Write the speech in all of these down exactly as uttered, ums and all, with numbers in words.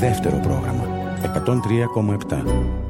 δεύτερο πρόγραμμα εκατόν τρία κόμμα επτά.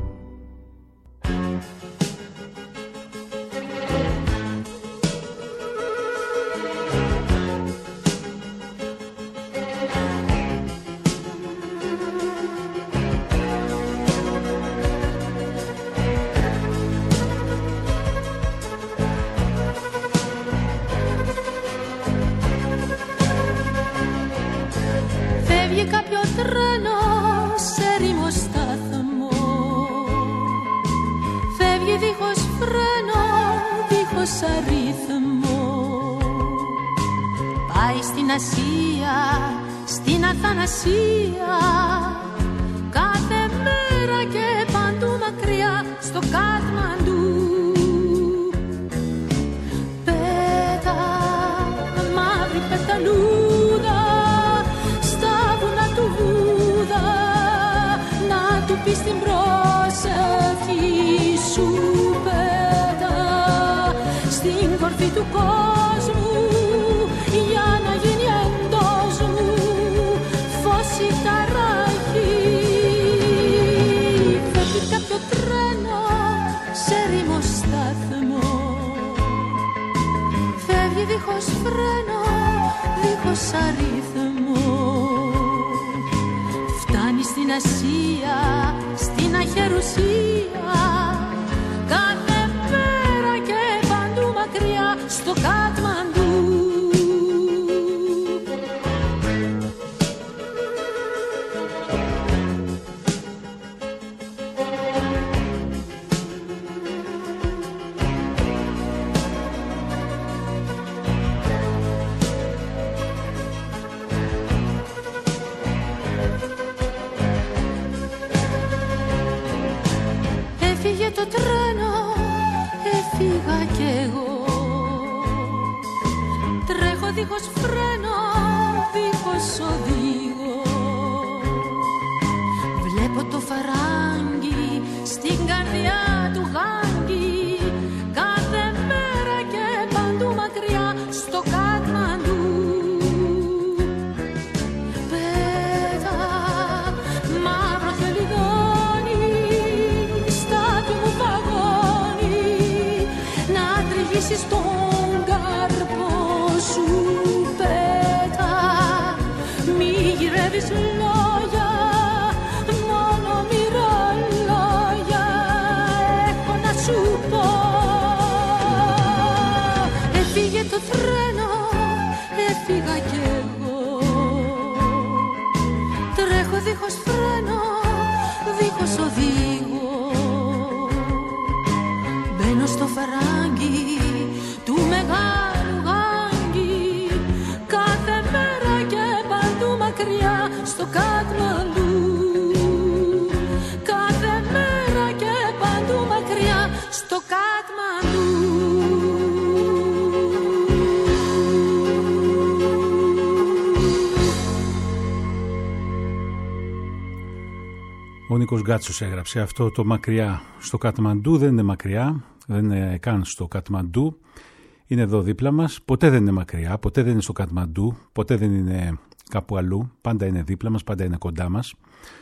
Ο Νίκος Γκάτσος έγραψε αυτό το μακριά στο Κατμαντού. Δεν είναι μακριά, δεν είναι καν στο Κατμαντού. Είναι εδώ δίπλα μας. Ποτέ δεν είναι μακριά, ποτέ δεν είναι στο Κατμαντού, ποτέ δεν είναι κάπου αλλού. Πάντα είναι δίπλα μας, πάντα είναι κοντά μας.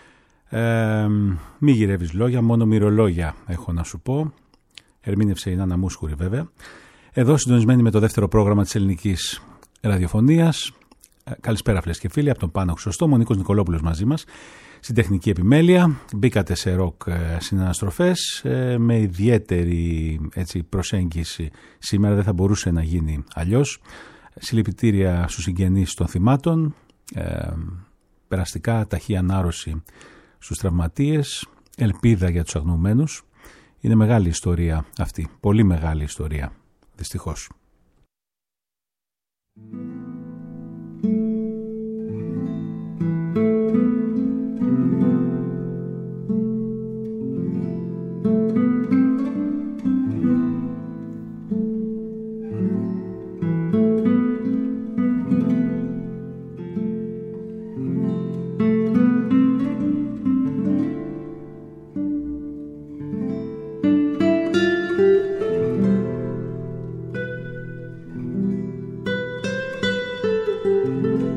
Ε, μη γυρεύεις λόγια, μόνο μυρολόγια έχω να σου πω. Ερμήνευσε η Νάνα Μούσχουρη βέβαια. Εδώ συντονισμένοι με το δεύτερο πρόγραμμα της ελληνικής ραδιοφωνίας. Ε, καλησπέρα φίλες και φίλοι, από τον Πάνο Χρυσοστόμο, ο Νίκος Νικολόπουλος μαζί μας. Στην τεχνική επιμέλεια μπήκατε σε ροκ συναναστροφές ε, με ιδιαίτερη έτσι, προσέγγιση. Σήμερα δεν θα μπορούσε να γίνει αλλιώς. Συλληπιτήρια στους συγγενείς των θυμάτων, ε, περαστικά ταχύ ανάρρωση στους τραυματίες, ελπίδα για τους αγνοωμένους. Είναι μεγάλη ιστορία αυτή, πολύ μεγάλη ιστορία, δυστυχώς. Thank you.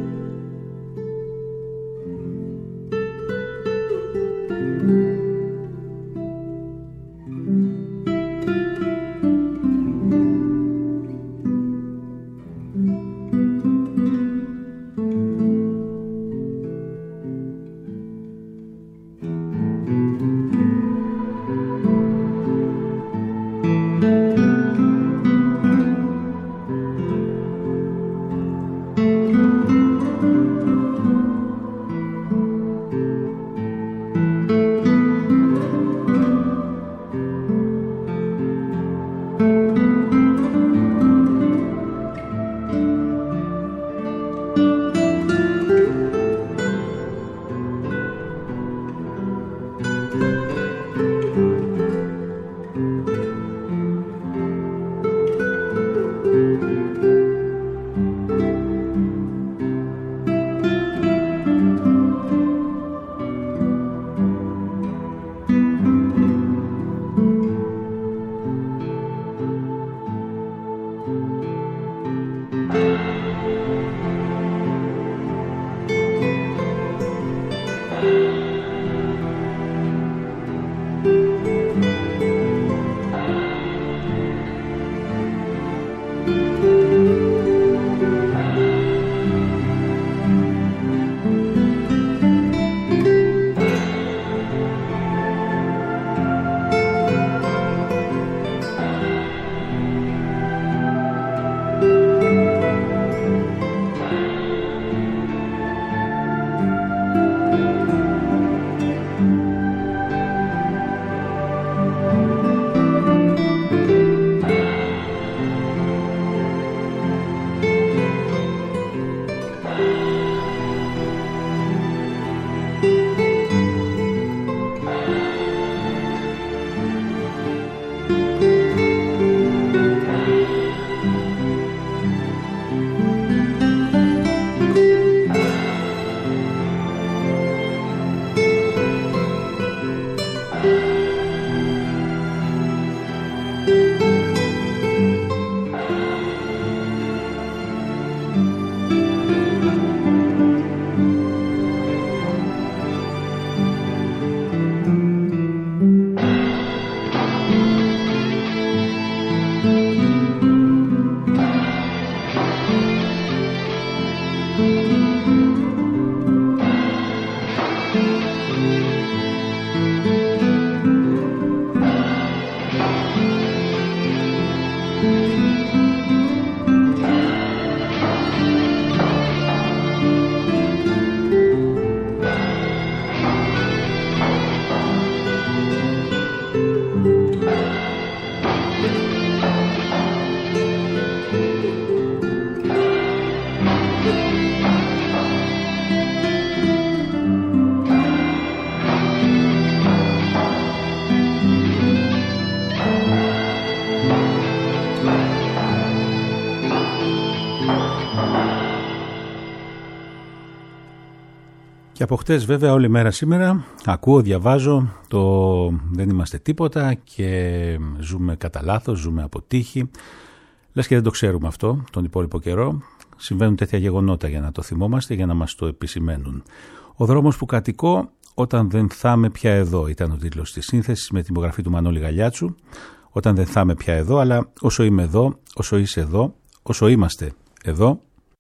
Και από χτες βέβαια όλη μέρα σήμερα ακούω, διαβάζω το δεν είμαστε τίποτα και ζούμε κατά λάθος, ζούμε από τύχη. Λες και δεν το ξέρουμε αυτό τον υπόλοιπο καιρό. Συμβαίνουν τέτοια γεγονότα για να το θυμόμαστε, για να μας το επισημαίνουν. Ο δρόμος που κατοικώ όταν δεν θα είμαι πια εδώ ήταν ο τίτλος της σύνθεσης με την υπογραφή του Μανώλη Γαλιάτσου. Όταν δεν θα είμαι πια εδώ, αλλά όσο είμαι εδώ, όσο είσαι εδώ, όσο είμαστε εδώ.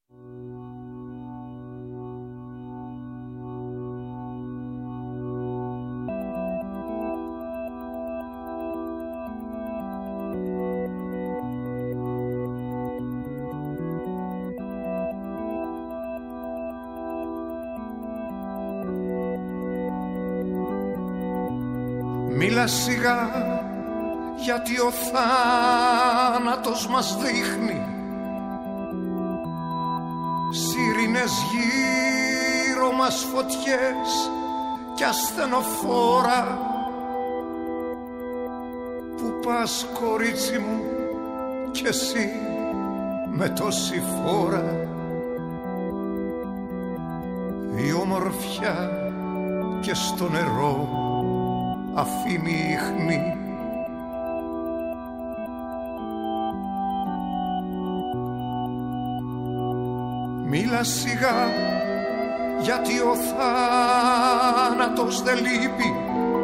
Μίλα σιγά, γιατί ο θάνατος μας δείχνει σιρήνες γύρω μας, φωτιές κι ασθενοφόρα. Πού πας κορίτσι μου κι εσύ με τόση φόρα? Η ομορφιά και στο νερό αφήνει ίχνη. Μίλα σιγά, γιατί ο θάνατος δεν λείπει.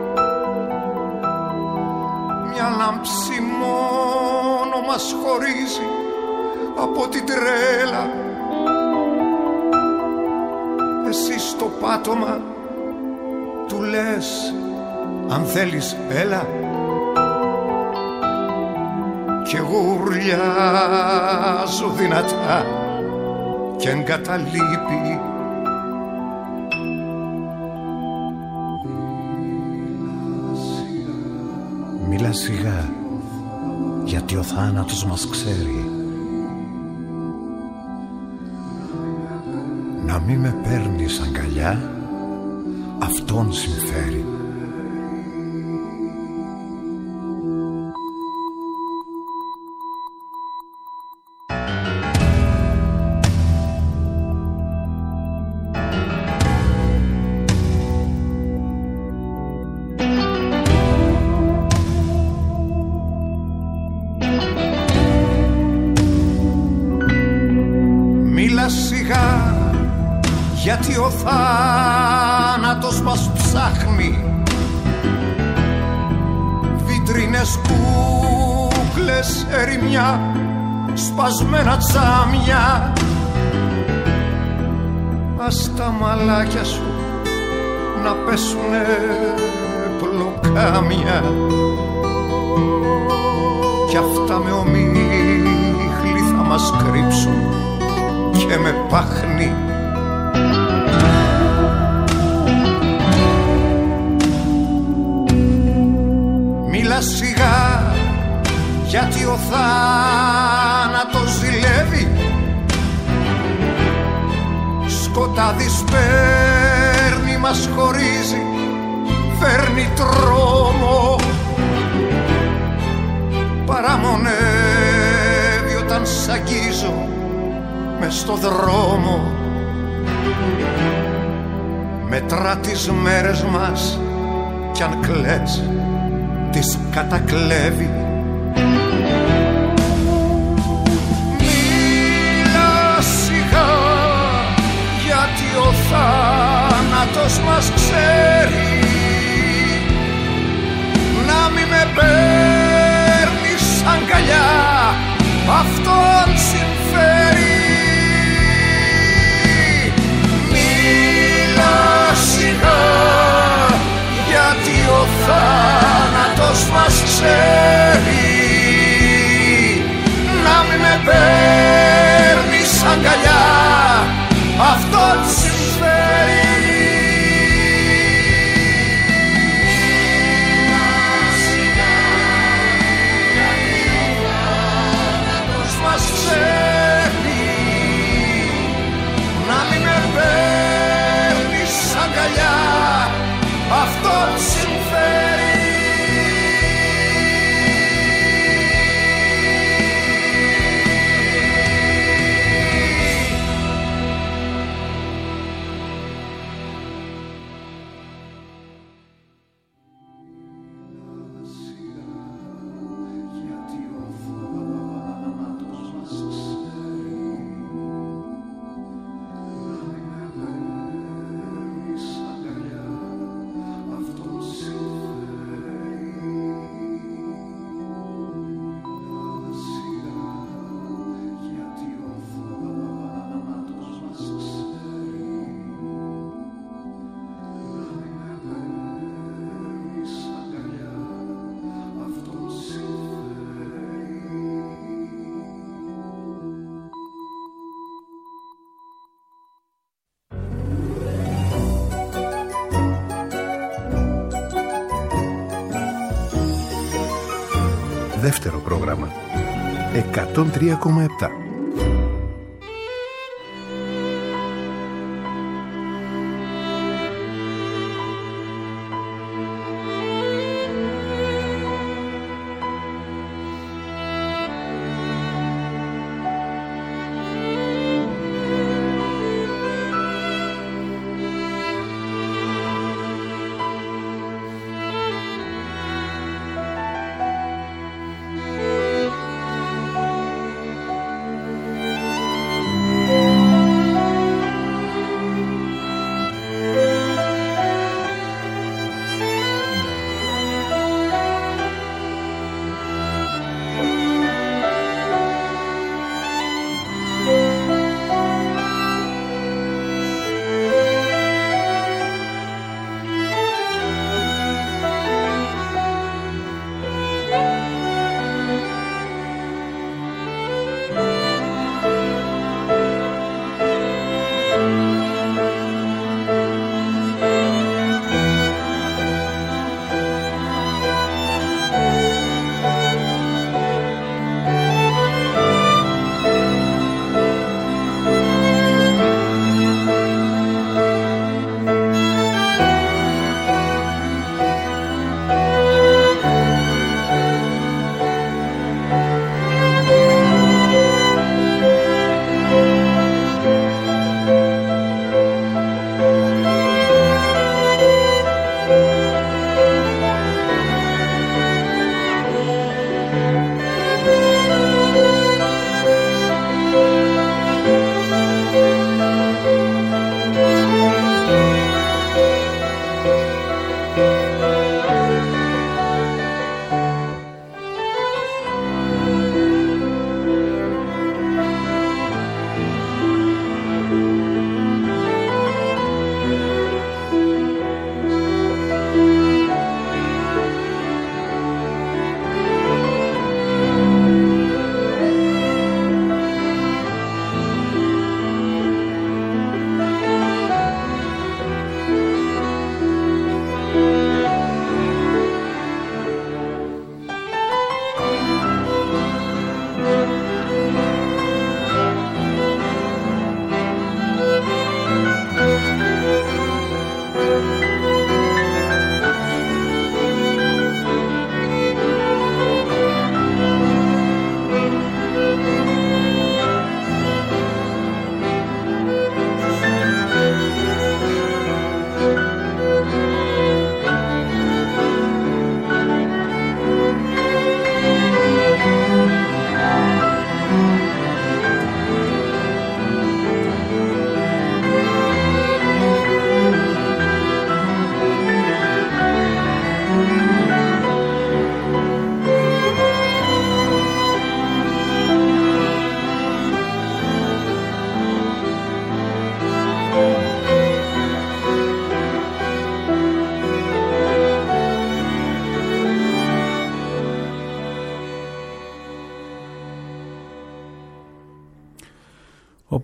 Μια λάμψη μόνο μας χωρίζει από την τρέλα. Εσύ στο πάτωμα του λες αν θέλεις έλα, κι εγώ ουρλιάζω δυνατά κι εγκαταλείπει. Μίλα σιγά, γιατί ο θάνατος μας ξέρει. Να μη με παίρνεις αγκαλιά, αυτόν συμφέρει. Γιατί ο θάνατος μας ψάχνει. Βιτρίνες, κούκλες, ερημιά, σπασμένα τζάμια. Ας τα μαλάκια σου να πέσουνε πλοκάμια, κι αυτά με ομίχλη θα μας κρύψουν και με πάχνη. Μίλα σιγά, γιατί ο θάνατος ζηλεύει. Σκοτάδι σπέρνει, μας χωρίζει, φέρνει τρόμο. Παραμονεύει όταν σ' αγγίζω μες στο δρόμο. Μετρά τις μέρες μας κι αν κλαις τις κατακλέβει. Μίλα σιγά, γιατί ο θάνατος μας ξέρει. Να μη με παίρνεις αγκαλιά, αυτόν συμφέρει. παίρνεις αγκαλιά, αυτό της συμφέρει. Μας ξέρει να μην με παίρνεις αγκαλιά, αυτό της συμφέρει. Δεύτερο πρόγραμμα εκατόν τρία κόμμα επτά.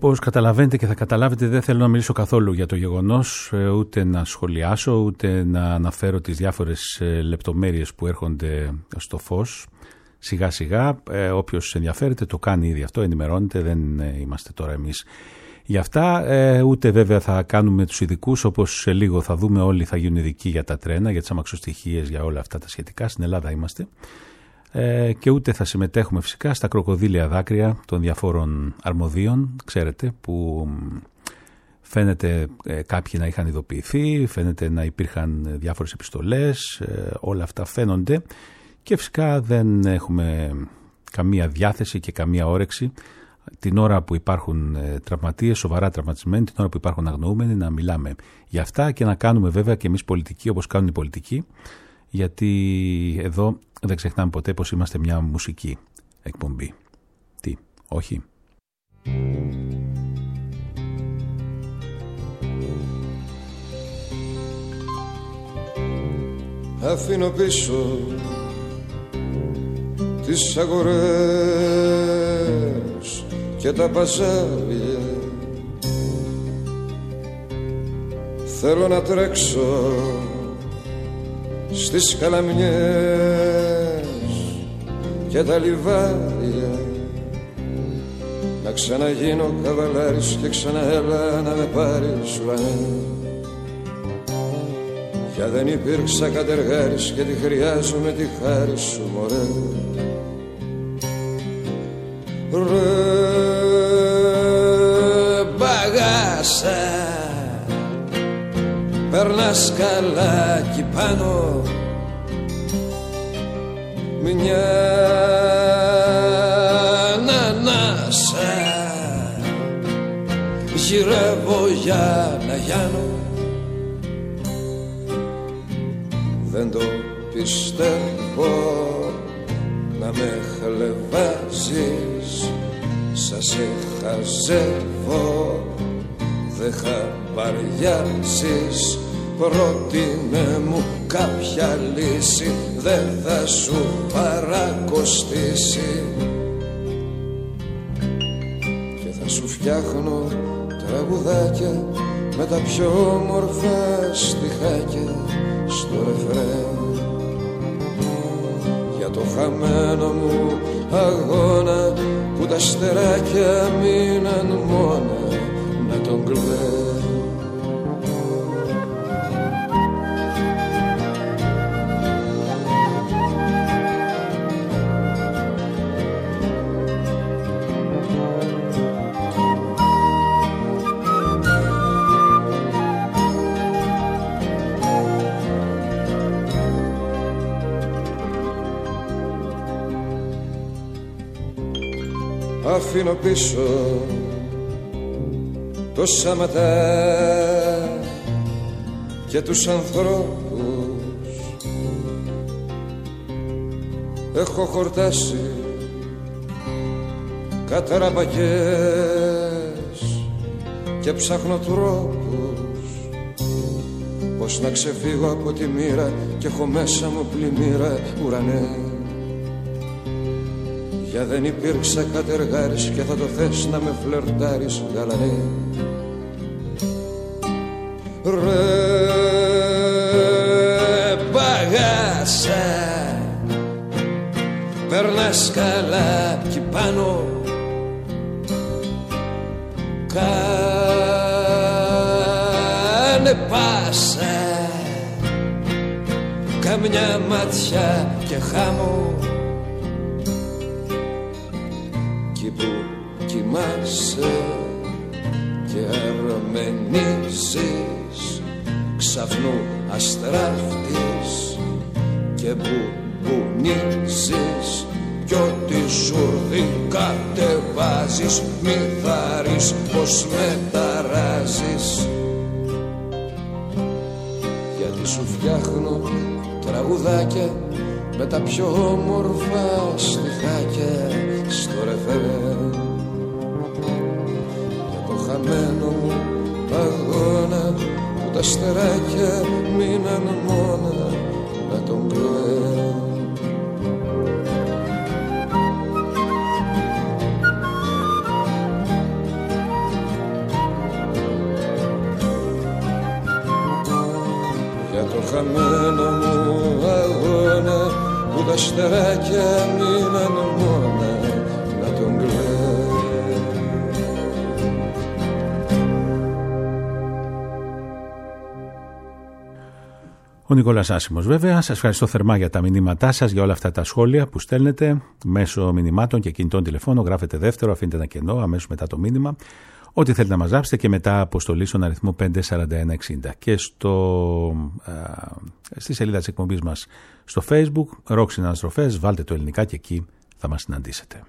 Όπως καταλαβαίνετε και θα καταλάβετε, δεν θέλω να μιλήσω καθόλου για το γεγονός, ούτε να σχολιάσω, ούτε να αναφέρω τις διάφορες λεπτομέρειες που έρχονται στο φως. Σιγά σιγά, ε, όποιος ενδιαφέρεται το κάνει ήδη αυτό, ενημερώνεται, δεν είμαστε τώρα εμείς για αυτά. Ε, ούτε βέβαια θα κάνουμε τους ειδικούς, όπως σε λίγο θα δούμε όλοι, θα γίνουν ειδικοί για τα τρένα, για τις αμαξοστοιχίες, για όλα αυτά τα σχετικά. Στην Ελλάδα είμαστε. Ε, και ούτε θα συμμετέχουμε φυσικά στα κροκοδίλια δάκρυα των διαφόρων αρμοδίων, ξέρετε, που φαίνεται ε, κάποιοι να είχαν ειδοποιηθεί, φαίνεται να υπήρχαν διάφορες επιστολές, ε, όλα αυτά φαίνονται και φυσικά δεν έχουμε καμία διάθεση και καμία όρεξη την ώρα που υπάρχουν ε, τραυματίες, σοβαρά τραυματισμένοι, την ώρα που υπάρχουν αγνοούμενοι, να μιλάμε για αυτά και να κάνουμε βέβαια και εμείς πολιτική όπως κάνουν οι πολιτικοί, γιατί εδώ δεν ξεχνάμε ποτέ πως είμαστε μια μουσική εκπομπή. Τι, όχι? Αφήνω πίσω τις αγορές και τα παζάρια. Θέλω να τρέξω στις καλαμιές και τα λιβάδια, να ξαναγίνω καβαλάρης και ξαναέλα να με πάρεις ουρανέ. Για δεν υπήρξα κατεργάρης και τη χρειάζομαι τη χάρη σου, μωρέ. Ρε μπαγάσα, περνάς καλά κι πάνω, μια ανανάσα γυρεύω για να γιάνω. Δεν το πιστεύω να με χλεβάζεις, σαν σε χαζεύω, δεν χαμπαριάζεις. Πρότεινε μου κάποια λύση, δεν θα σου παρακοστήσει και θα σου φτιάχνω τραγουδάκια με τα πιο όμορφα στιχάκια στο ρεφρέν. Για το χαμένο μου αγώνα που τα στεράκια μείναν μόνα να τον κλαίν. Αφήνω πίσω το σαματά και τους ανθρώπους. Έχω χορτάσει καταραπακές και ψάχνω τρόπους πως να ξεφύγω από τη μοίρα και έχω μέσα μου πλημμύρα, ουρανέ. Για δεν υπήρξα κατεργάρης και θα το θες να με φλερτάρεις, γαλανέ. Ρε μπαγάσα, περνάς καλά κι πάνω, κάνε πάσα, καμιά ματιά και χάμω. Που κοιμάσαι και αρμενίζεις, ξαφνού αστράφτης και μπουμπουνίζεις, κι ό,τι σουρδί κατεβάζεις μη θάρεις πως μεταράζεις. Γιατί σου φτιάχνω τραγουδάκια με τα πιο όμορφα στιχάκια στο ρεφρέν. Για το χαμένο μου αγώνα που τα στεράκια μείναν μόνα να τον κλαίν. χαμένα μου αγώνα που τα στεράκια μείναν μόνα να τον κλαίω. Ο Νικόλας Άσημος βέβαια. Σας ευχαριστώ θερμά για τα μηνύματά σας, για όλα αυτά τα σχόλια που στέλνετε μέσω μηνυμάτων και κινητών τηλεφώνων. Γράφετε δεύτερο, αφήνετε ένα κενό αμέσως μετά το μήνυμα. Ό,τι θέλετε να μας γράψετε και μετά αποστολή στον αριθμό πέντε τέσσερα ένα εξήντα. Και στο, α, στη σελίδα της εκπομπής μας στο Facebook, Rock Συναναστροφές, βάλτε το ελληνικά και εκεί θα μας συναντήσετε.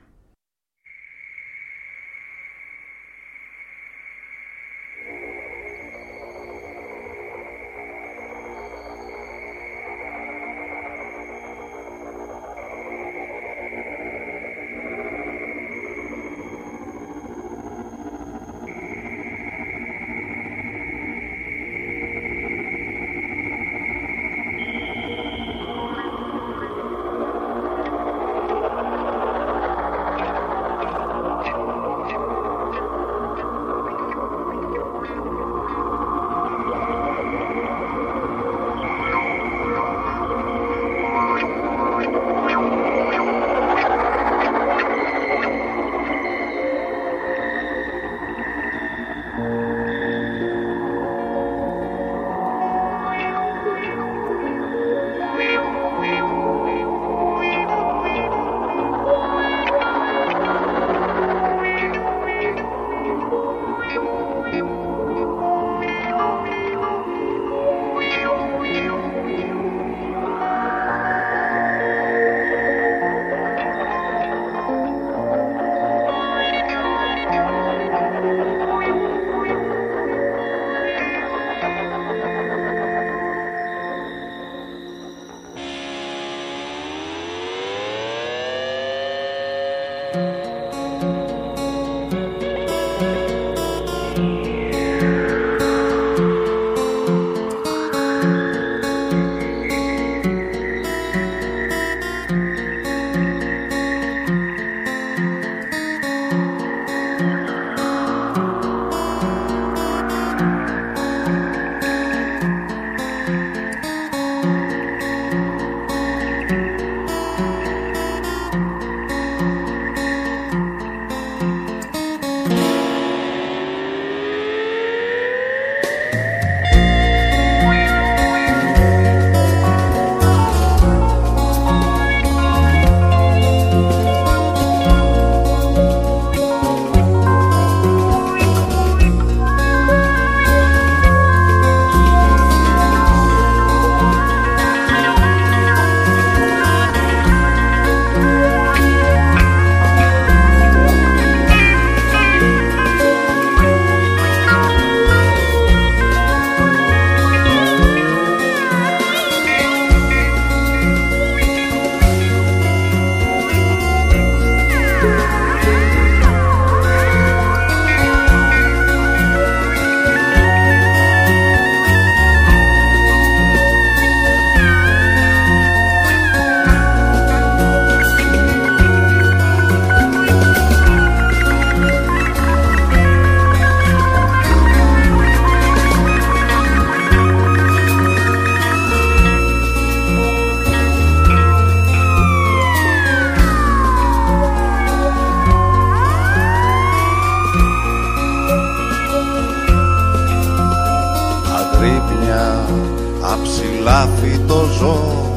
αψηλάφιτο ζώο,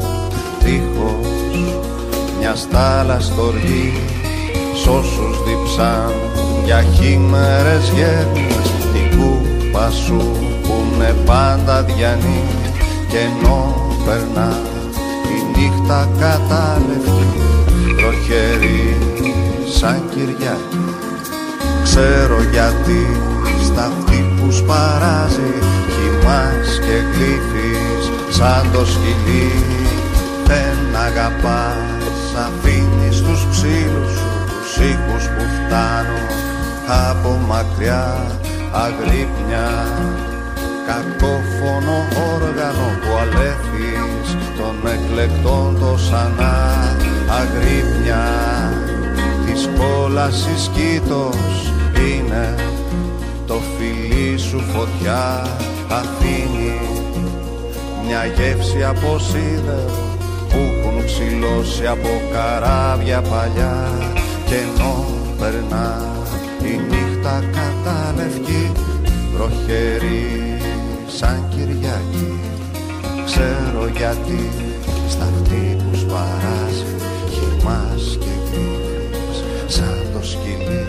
τείχος μια στάλα στοργή, σ' όσους διψάν για χήμερες γέρνες, την κούπα σου πούνε πάντα διανή, και ενώ περνά η νύχτα κατάλευκη, τροχερή σαν Κυριακή, ξέρω γιατί στα αυτή που σπαράζει χυμάς και γλύφεις σαν το σκυλί. Δεν αγαπάς, αφήνεις τους ψήλους σου τους ήχους που φτάνουν από μακριά, αγρύπνια κακόφωνο όργανο που αλέθεις των εκλεκτών το σανά, αγρύπνια της κόλασης κήτος είναι το φιλί σου φωτιά, αφήνει μια γεύση από σίδερο που έχουν ξυλώσει από καράβια παλιά. Και ενώ περνά η νύχτα κατά λευκή, βροχερή σαν Κυριακή, ξέρω γιατί στα αυτή που σπαράζει χυμάς και κρύβεις σαν το σκυλί.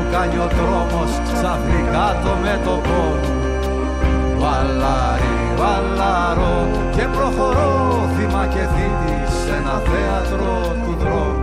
κάνει ο δρόμος ξαφνικά το μέτωπο. Βαλάρι, βαλάρω και προχωρώ θύμα και θήτη σε ένα θέατρο του δρόμου.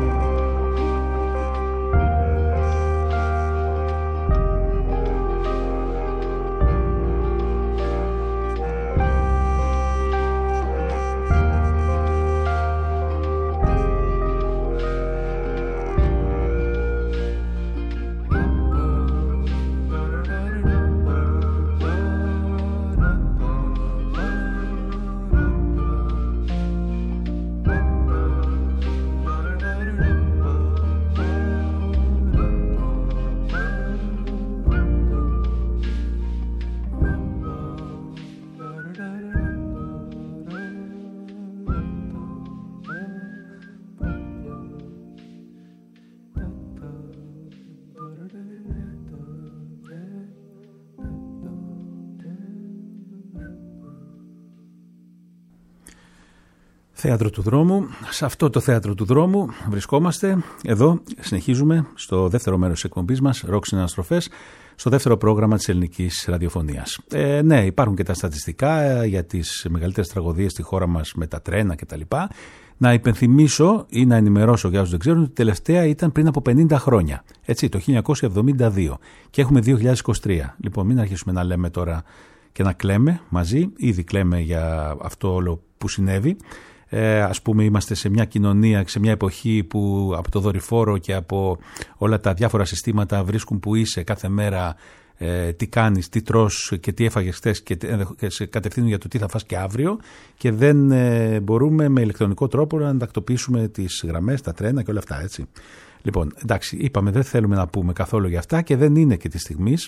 Θέατρο του δρόμου. Σε αυτό το θέατρο του δρόμου βρισκόμαστε. Εδώ συνεχίζουμε στο δεύτερο μέρος της εκπομπής μας, Ροκ Συναναστροφές, στο δεύτερο πρόγραμμα της ελληνικής ραδιοφωνίας. Ε, ναι, υπάρχουν και τα στατιστικά για τις μεγαλύτερες τραγωδίες στη χώρα μας με τα τρένα κτλ. Να υπενθυμίσω ή να ενημερώσω για όσους δεν ξέρουν ότι η τελευταία ήταν πριν από πενήντα χρόνια. Έτσι, το χίλια εννιακόσια εβδομήντα δύο. Και έχουμε δύο χιλιάδες είκοσι τρία. Λοιπόν, μην αρχίσουμε να λέμε τώρα και να κλαίμε μαζί. Ήδη κλαίμε για αυτό όλο που συνέβη. Ε, ας πούμε, είμαστε σε μια κοινωνία, σε μια εποχή που από το δορυφόρο και από όλα τα διάφορα συστήματα βρίσκουν που είσαι κάθε μέρα, ε, τι κάνεις, τι τρως και τι έφαγες χθες και, και σε κατευθύνουν για το τι θα φας και αύριο, και δεν ε, μπορούμε με ηλεκτρονικό τρόπο να τακτοποιήσουμε τις γραμμές, τα τρένα και όλα αυτά, έτσι. Λοιπόν, εντάξει, είπαμε δεν θέλουμε να πούμε καθόλου για αυτά και δεν είναι και τη στιγμής.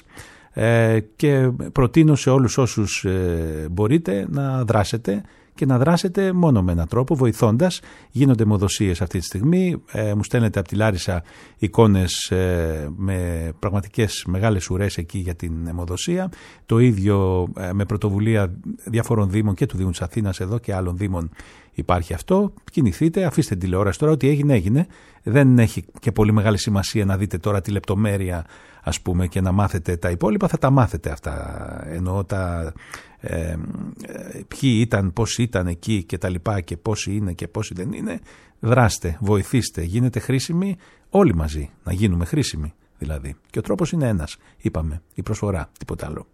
Ε, και προτείνω σε όλους όσους ε, μπορείτε να δράσετε και να δράσετε μόνο με έναν τρόπο, βοηθώντας. Γίνονται αιμοδοσίες αυτή τη στιγμή. Ε, μου στέλνετε από τη Λάρισα εικόνες ε, με πραγματικές μεγάλες ουρές εκεί για την αιμοδοσία. Το ίδιο ε, με πρωτοβουλία διαφόρων δήμων και του Δήμου της Αθήνας εδώ και άλλων δήμων υπάρχει αυτό. Κινηθείτε, αφήστε την τηλεόραση τώρα. Ό,τι έγινε, έγινε. Δεν έχει και πολύ μεγάλη σημασία να δείτε τώρα τη λεπτομέρεια, ας πούμε, και να μάθετε τα υπόλοιπα. Θα τα μάθετε αυτά. Εννοώ τα ε, ε, ποιοι ήταν, πώς ήταν εκεί και τα λοιπά και πόσοι είναι και πόσοι δεν είναι. Δράστε, βοηθήστε, γίνετε χρήσιμοι όλοι μαζί. Να γίνουμε χρήσιμοι δηλαδή. Και ο τρόπος είναι ένας. Είπαμε, η προσφορά, τίποτα άλλο.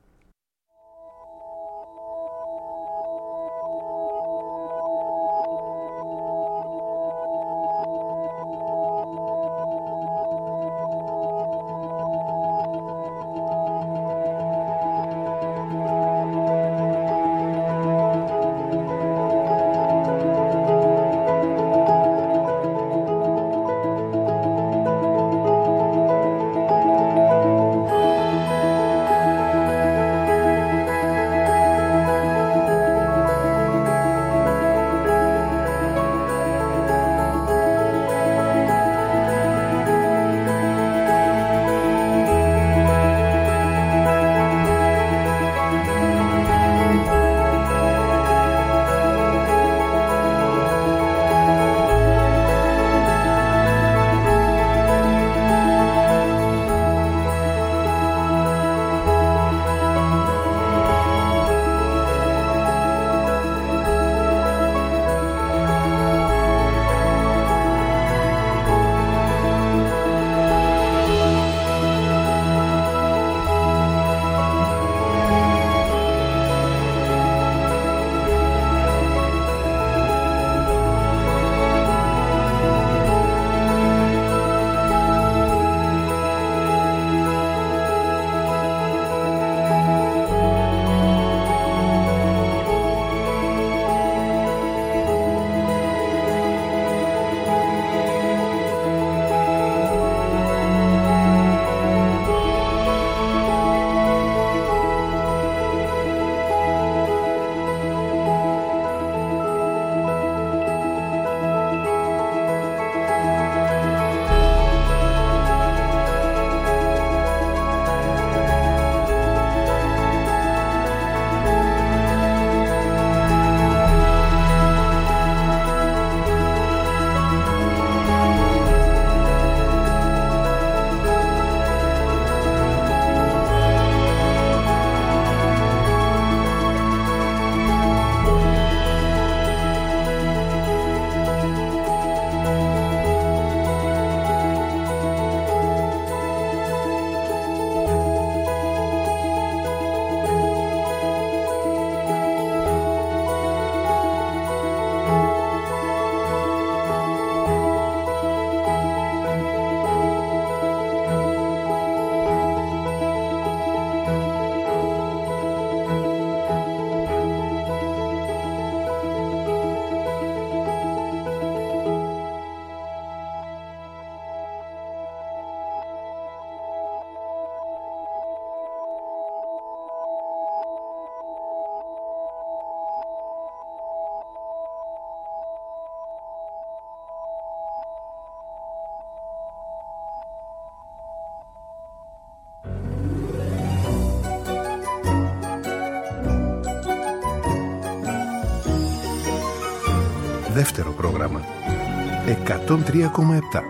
Δεύτερο πρόγραμμα. εκατόν τρία κόμμα επτά.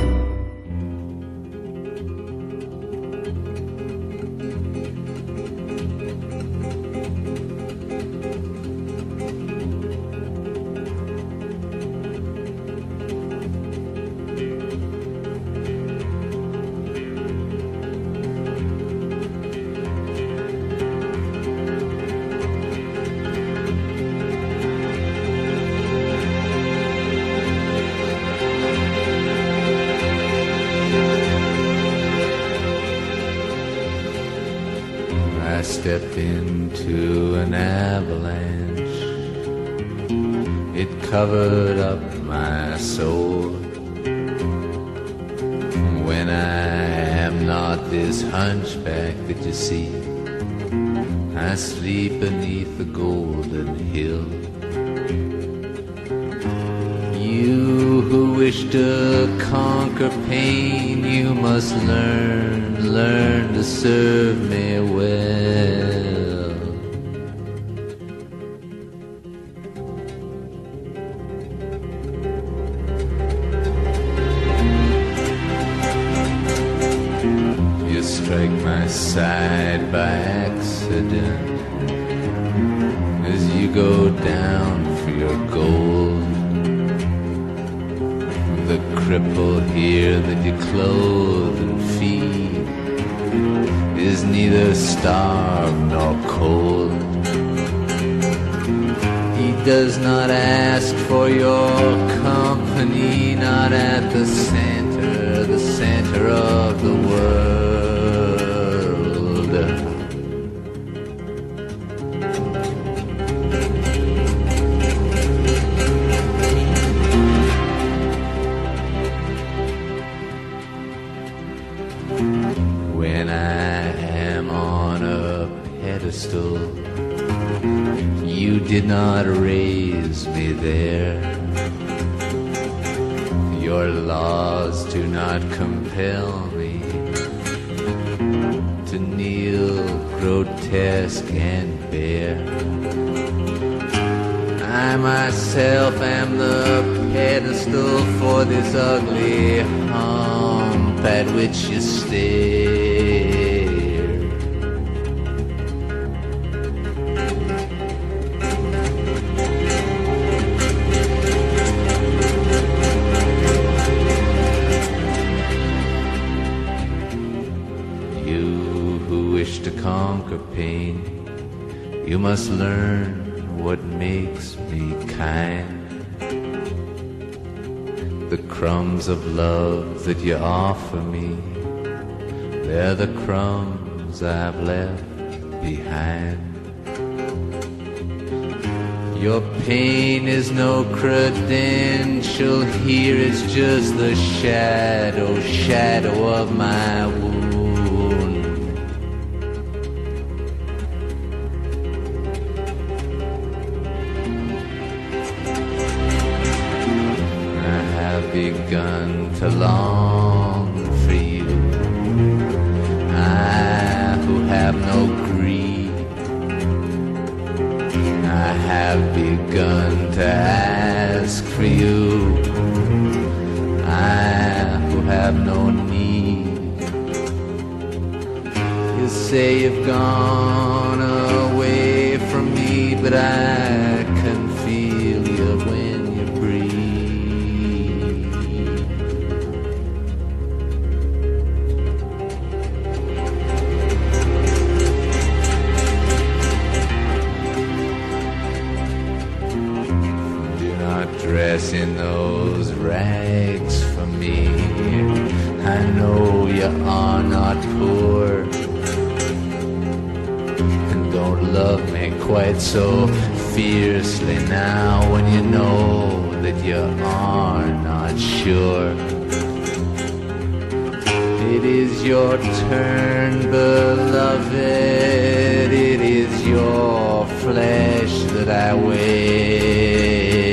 Stepped into an avalanche. It covered up my soul. When I am not this hunchback that you see, I sleep beneath the golden hill. You who wish to conquer pain, you must learn, learn to serve me well. You strike my side by accident as you go down for your gold. The cripple here that you clothe and feed is neither starved nor cold. He does not ask for your company, not at the center, the center of the world. When I am on a pedestal, you did not raise me there. Your laws do not compel me to kneel grotesque and bare. I myself am the pedestal for this ugly hump at which you stare. You who wish to conquer pain, you must learn what makes me kind. The crumbs of love that you offer me, they're the crumbs I've left behind. Your pain is no credential here, it's just the shadow, shadow of my wound. Begun to long for you, I who have no greed. I have begun to ask for you, I who have no need. You say you've gone away from me, but I can feel you when you breathe. Dress in those rags for me. I know you are not poor, and don't love me quite so fiercely now when you know that you are not sure. It is your turn, beloved, it is your flesh that I wear.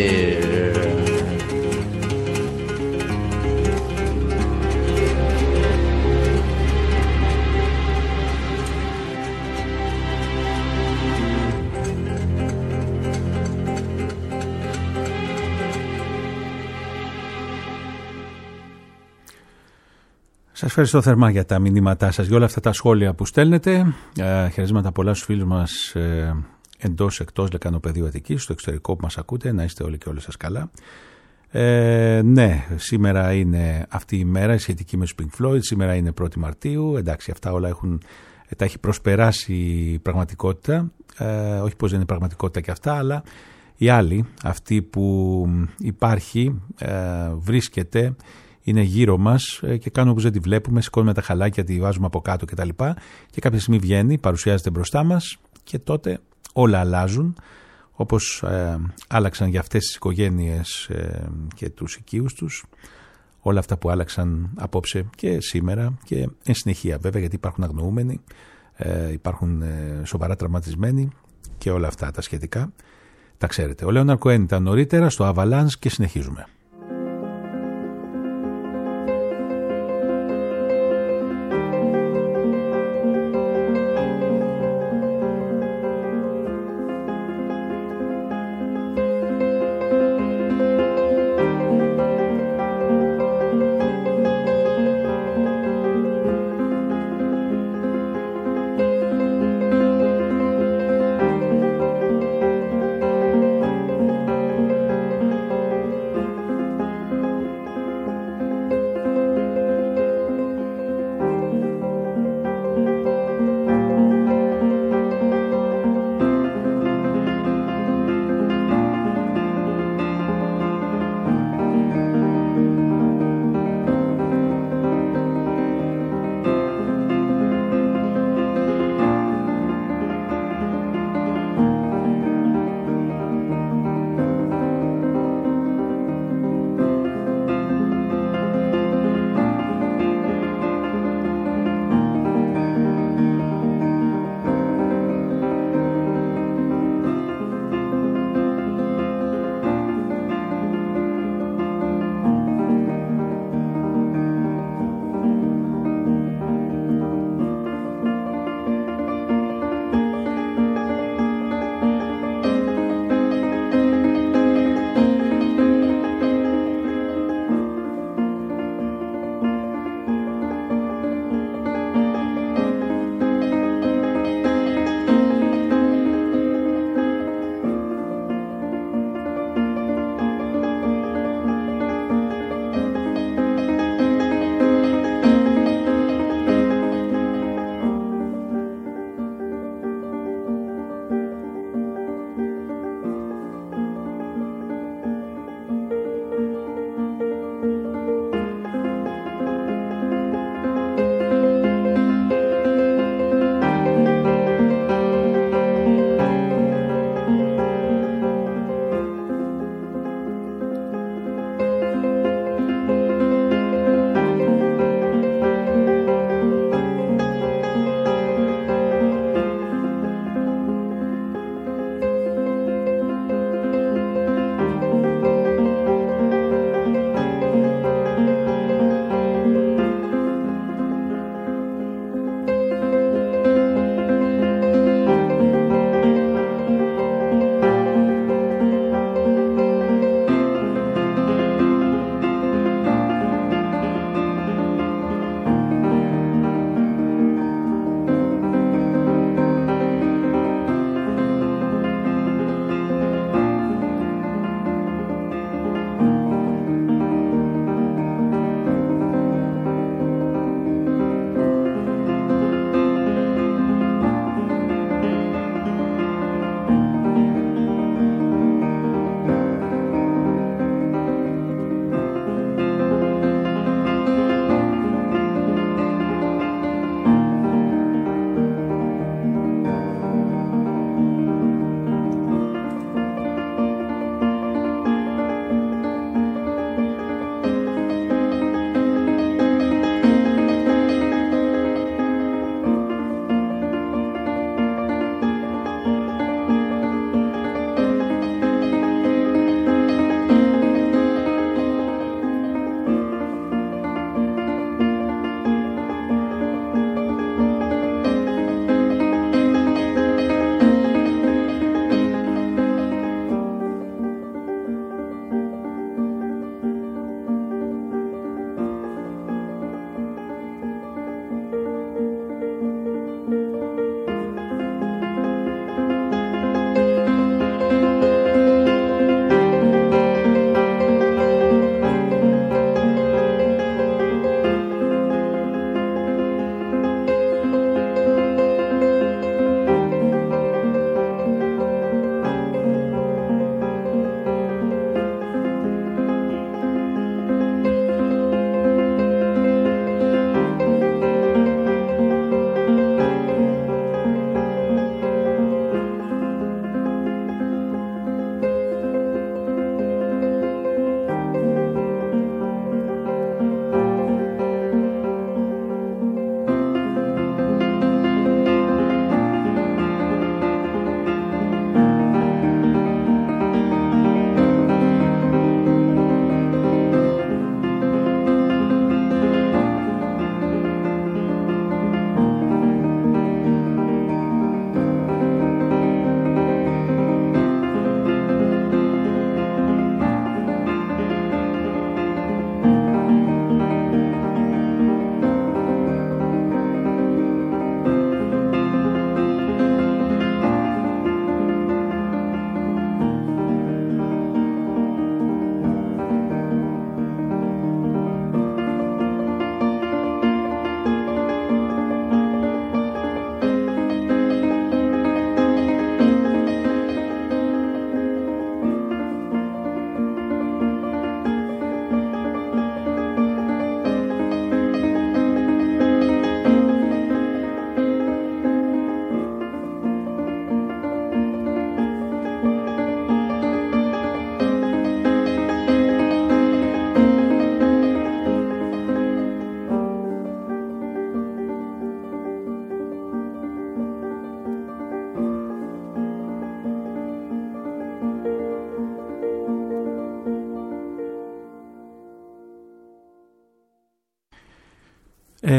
Σας ευχαριστώ θερμά για τα μηνύματά σας, για όλα αυτά τα σχόλια που στέλνετε. Ε, χαιρετίσματα πολλά στους φίλους μας ε, εντός, εκτός Λεκανοπεδίου Αττικής, στο εξωτερικό που μας ακούτε. Να είστε όλοι και όλες σας καλά. Ε, ναι, σήμερα είναι αυτή η μέρα, η σχετική με τους Pink Floyd. Σήμερα είναι πρώτη Μαρτίου. Εντάξει, αυτά όλα έχουν, τα έχει προσπεράσει η πραγματικότητα. Ε, όχι πως δεν είναι πραγματικότητα και αυτά, αλλά η άλλη, αυτή που υπάρχει, ε, βρίσκεται, είναι γύρω μας και κάνουμε όπως δεν τη βλέπουμε, σηκώνουμε τα χαλάκια, τη βάζουμε από κάτω κτλ. Και κάποια στιγμή βγαίνει, παρουσιάζεται μπροστά μας και τότε όλα αλλάζουν, όπως ε, άλλαξαν για αυτές τις οικογένειες ε, και τους οικείους τους, όλα αυτά που άλλαξαν απόψε και σήμερα και εν συνεχεία βέβαια, γιατί υπάρχουν αγνοούμενοι, ε, υπάρχουν ε, σοβαρά τραυματισμένοι και όλα αυτά τα σχετικά. Τα ξέρετε. Ο Λέοναρντ Κοέν ήταν νωρίτερα στο Avalanche και συνεχίζουμε.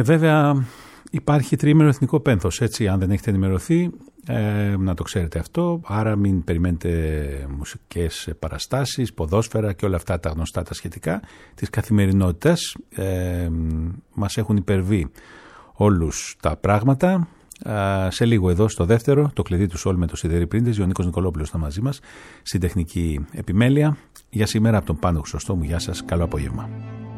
βέβαια υπάρχει τριήμερο εθνικό πένθος, έτσι, αν δεν έχετε ενημερωθεί, ε, να το ξέρετε αυτό. Άρα μην περιμένετε μουσικές παραστάσεις, ποδόσφαιρα και όλα αυτά τα γνωστά τα σχετικά της καθημερινότητας. Ε, μας έχουν υπερβεί όλους τα πράγματα. Ε, σε λίγο εδώ στο δεύτερο, το κλειδί του Σόλ με το Σιδερή Πρίντες, ο Νίκος Νικολόπουλος θα μαζί μας στην τεχνική επιμέλεια. Για σήμερα από τον Πάνο Χρυσοστόμου, γεια σας, καλό απόγευμα.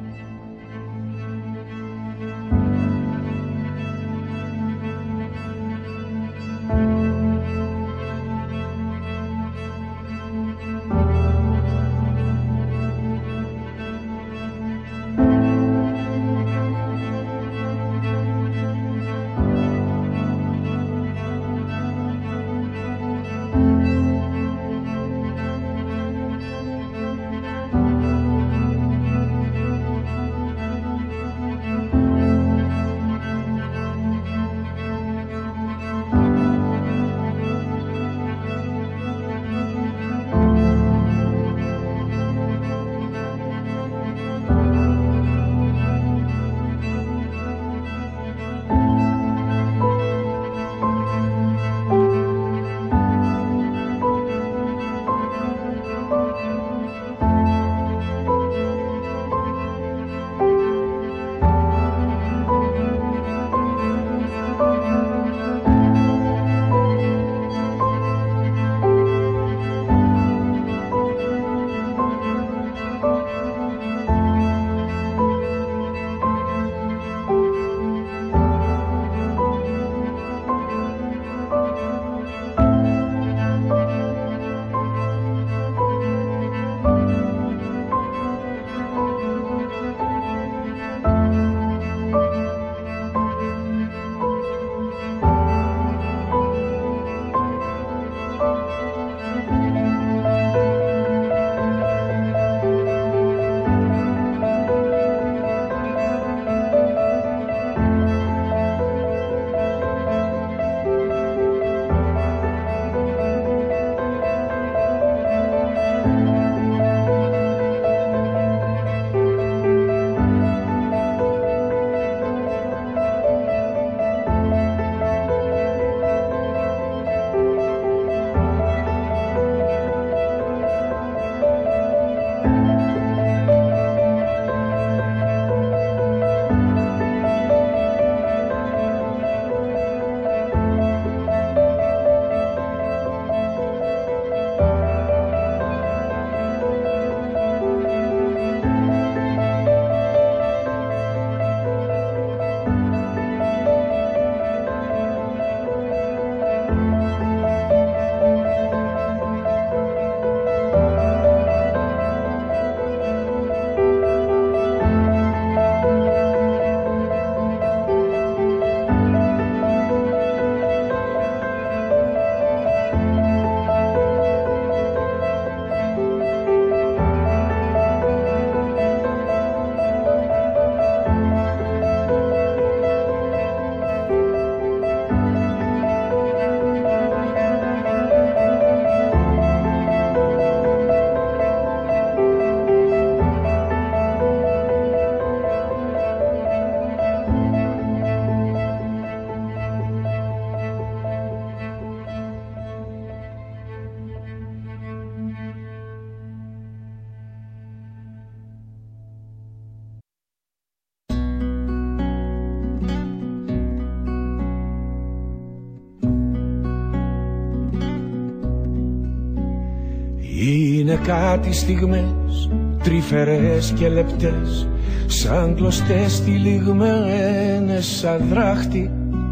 Είναι κάτι στιγμές τρυφερές και λεπτές, σαν κλωστές τυλιγμένες σαν δράχτη.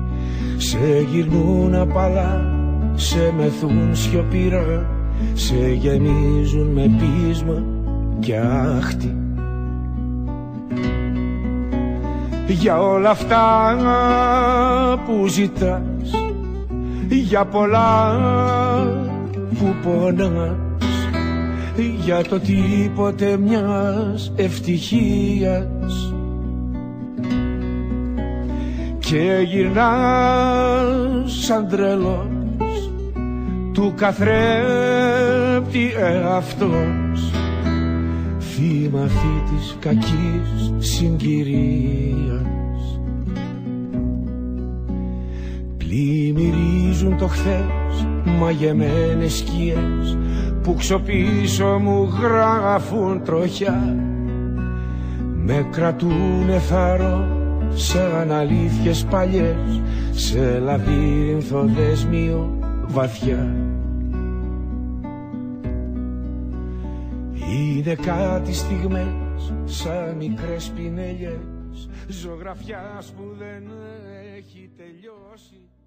Σε γυρνούν απαλά, σε μεθούν σιωπηρά, σε γεμίζουν με πείσμα και άχτη. Για όλα αυτά που ζητάς, για πολλά που πονάς, για το τίποτε μιας ευτυχίας, και γυρνάς σαν τρελός του καθρέπτη εαυτός, θύμα αυτή της κακής συγκυρίας. Πλημμυρίζουν το χθες μαγεμένες σκιές που ξοπίσω μου γράφουν τροχιά. Με κρατούνε θαρώ σαν αλήθειες παλιές σε λαβύρινθο δέσμιο βαθιά. Είναι κάτι στιγμές σαν μικρές πινελιές ζωγραφιάς που δεν έχει τελειώσει.